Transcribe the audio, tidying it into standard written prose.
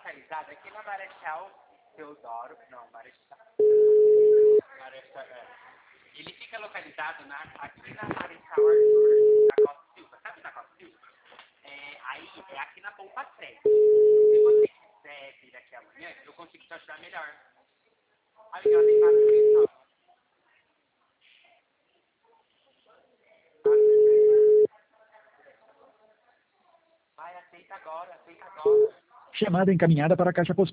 localizado aqui na Marechal Deodoro. Não, Marechal. Ele fica localizado aqui na Marechal Arthur da Costa Silva. Sabe da Costa Silva? Aí é aqui na Pompa 7. Se você quiser vir aqui amanhã, eu consigo te ajudar melhor. Aí ela tem mais atenção. Vai, aceita agora, aceita agora. Chamada encaminhada para a caixa postal.